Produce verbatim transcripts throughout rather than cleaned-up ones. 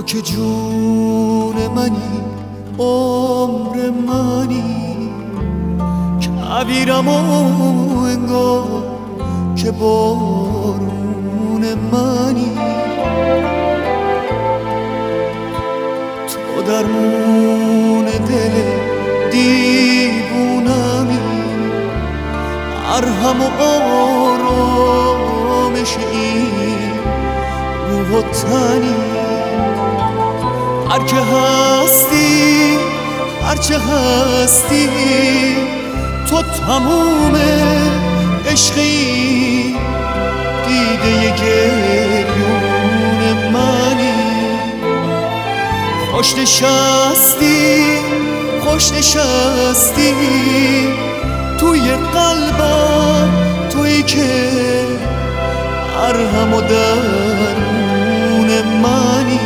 که جون منی، عمر منی، کبیرم و انگار که بارون منی. تو درمون دل دیوونمی، مرهم و آرامش این روح و تنی. هرچه هستی، هرچه هستی، تو تموم عشقی، دیده گریون منی. خوش نشستی، خوش نشستی توی قلبم، تویی که مرهم و درون منی.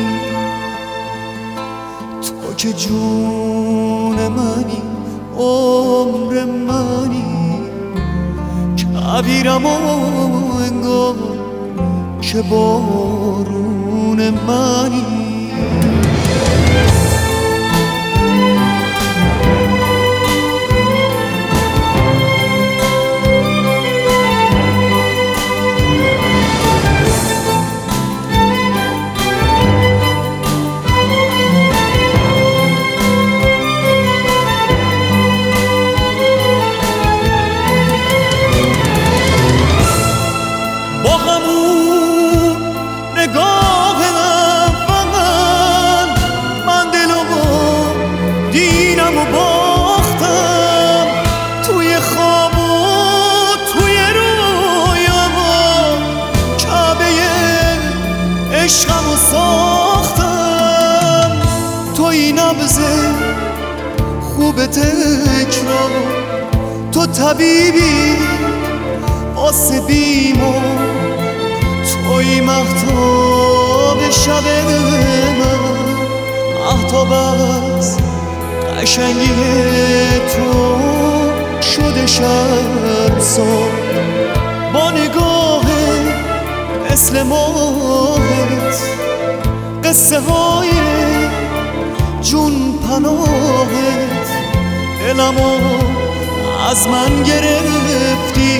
تو که جون منی، عمر منی، کبیرم و انگار که بارون منی. دینم و باختم توی خواب و توی رویام، کعبه عشقم و ساختم. توی نبض خوب تکرار، تو طبیبی واسه بیمار، توی مهتاب شب من، مهتاب از قشنگی تو شده شرمسار. با نگاه مثل ماهت، قصه های جون پناهت، دلمو از من گرفتی.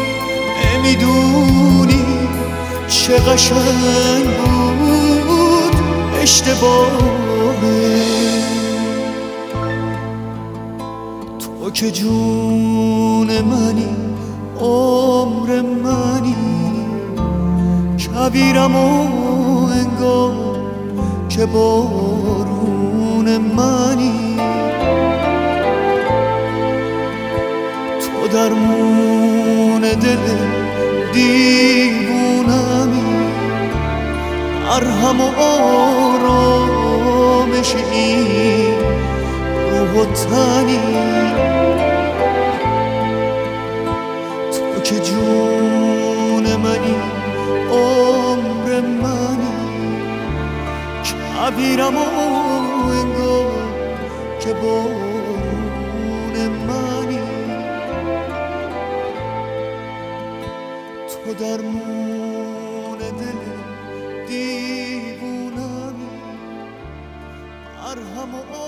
نمیدونی چه قشنگ بود اشتباهت. تو که جون منی، عمر منی، کبیرم و انگار که بارون منی. تو درمون دل دیوونمی، مرهم و آرامش این روح و تنی. تو که جون منی، عمر منی، کبیرم و انگار که بارون منی. تو درمون دل دیوونمی، مرهم و